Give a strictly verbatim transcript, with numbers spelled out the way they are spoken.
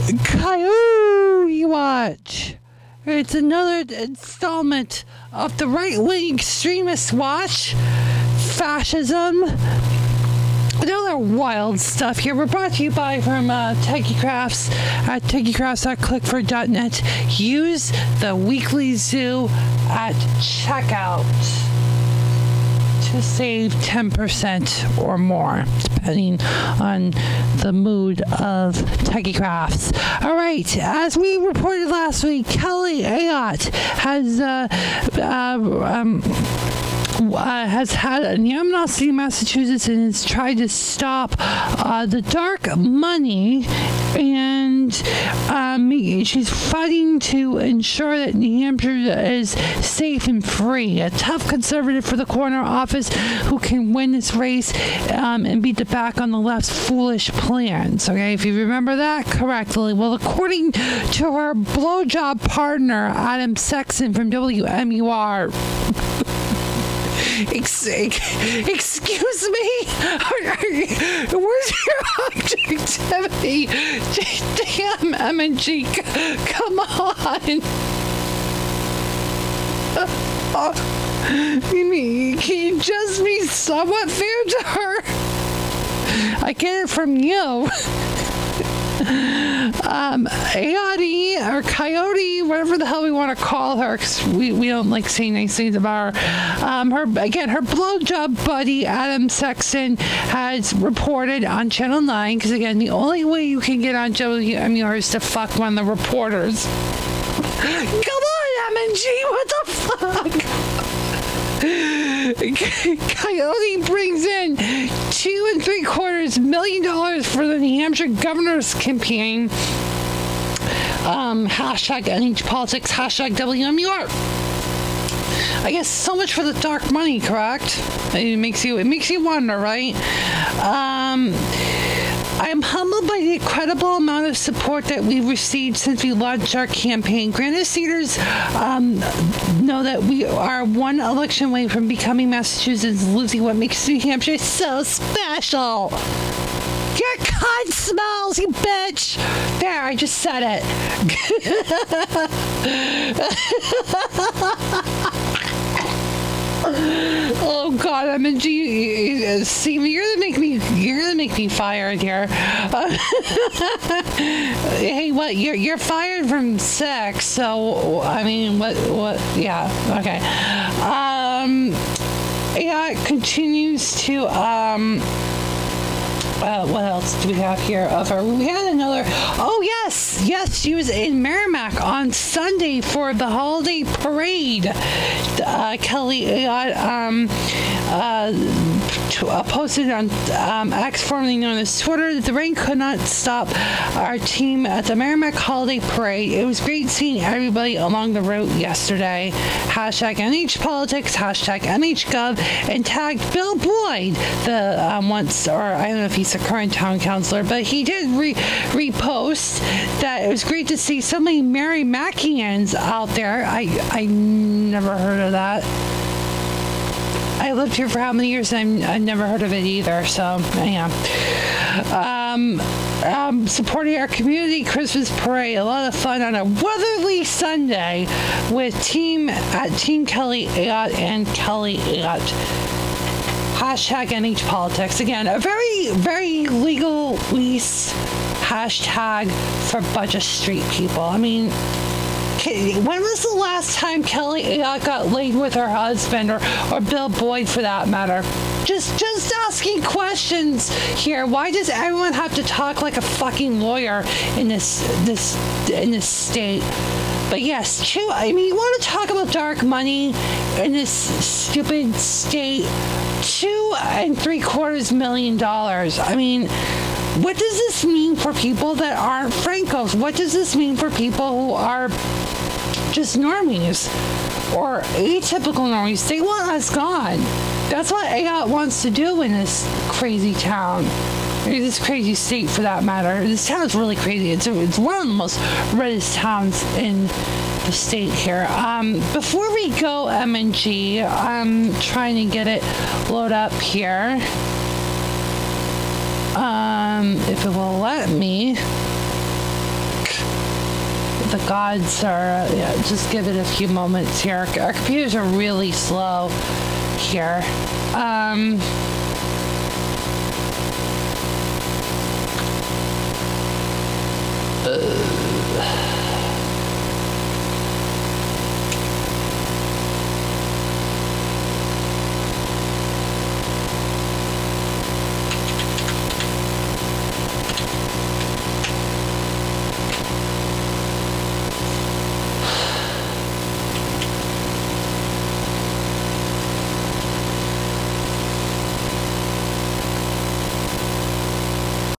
Coyote Watch. It's another installment of the right-wing extremist watch. Fascism. Another wild stuff here. We're brought to you by from uh, Techie Crafts at techie crafts dot click for dot net. Use the weekly zoo at checkout to save ten percent or more, depending on the mood of Techie Crafts. All right, as we reported last week, Kelly Ayotte has uh, uh, um, Uh, has had in Yamna City, Massachusetts, and has tried to stop uh, the dark money, and um, she's fighting to ensure that New Hampshire is safe and free. A tough conservative for the coroner office who can win this race um, and beat the back on the left's foolish plans. Okay, if you remember that correctly. Well, according to her blowjob partner, Adam Sexton from W M U R. Ex- excuse me? Where's your objectivity? Damn, M and G, come on. Uh, you mean, can you just be somewhat fair to her? I get it from you. Um, Ayotte or Coyote, whatever the hell we want to call her, because we, we don't like saying nice things about her. Um, her again, her blowjob buddy Adam Sexton has reported on Channel nine, because again, the only way you can get on W M U R is to fuck one of the reporters. Come on, M and G, what the fuck? Coyote brings in two and three quarters million dollars for the New Hampshire governor's campaign. Um, hashtag N H Politics, hashtag W M U R. I guess so much for the dark money, correct? It makes you, it makes you wonder, right? Um, I am humbled by the incredible amount of support that we've received since we launched our campaign. Granite Staters um, know that we are one election away from becoming Massachusetts, losing what makes New Hampshire so special. Your cunt smells, you bitch. There, I just said it. Oh God, I'm in G. See, you're gonna make me. You're gonna make me fired here. Uh, hey, what? You're you're fired from sex. So I mean, what? What? Yeah. Okay. Um. Yeah. It continues to. Um. Uh, what else do we have here of her? We had another. Oh, yes. Yes, she was in Merrimack on Sunday for the holiday parade. Uh, Kelly Ayotte um, uh, t- uh, posted on um, X, formerly known as Twitter, that the rain could not stop our team at the Merrimack holiday parade. It was great seeing everybody along the route yesterday. Hashtag N H Politics, hashtag N H Gov, and tagged Bill Boyd, the um, once, or I don't know if he's the current town councilor, but he did re- repost that it was great to see so many Merrimackians out there. I I never heard of that. I lived here for how many years, and I've never heard of it either, so yeah. Um, um, supporting our community Christmas parade, a lot of fun on a weatherly Sunday with team at Team Kelly Ayotte and Kelly Ayotte. Hashtag N H Politics. Again, a very, very legal lease hashtag for Budget Street people. I mean, when was the last time Kelly Ayotte got laid with her husband, or, or Bill Boyd for that matter? Just just asking questions here. Why does everyone have to talk like a fucking lawyer in this this in this state? But yes, true. I mean, you want to talk about dark money in this stupid state? Two and three quarters million dollars. I mean, what does this mean for people that aren't Francos? What does this mean for people who are just normies or atypical normies? They want us gone. That's what Ayotte wants to do in this crazy town. Or this crazy state, for that matter. This town is really crazy. It's, it's one of the most reddest towns in the state here. Um, before we go, M and G, I'm trying to get it load up here. Um, if it will let me. the gods are, yeah, just give it a few moments here. Our computers are really slow here. Um, uh,